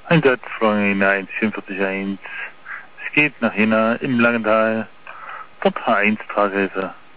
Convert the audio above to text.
Einsatzfrage 144.1. Es geht nach Jena im Langenthal. Top H1 Traghilfe.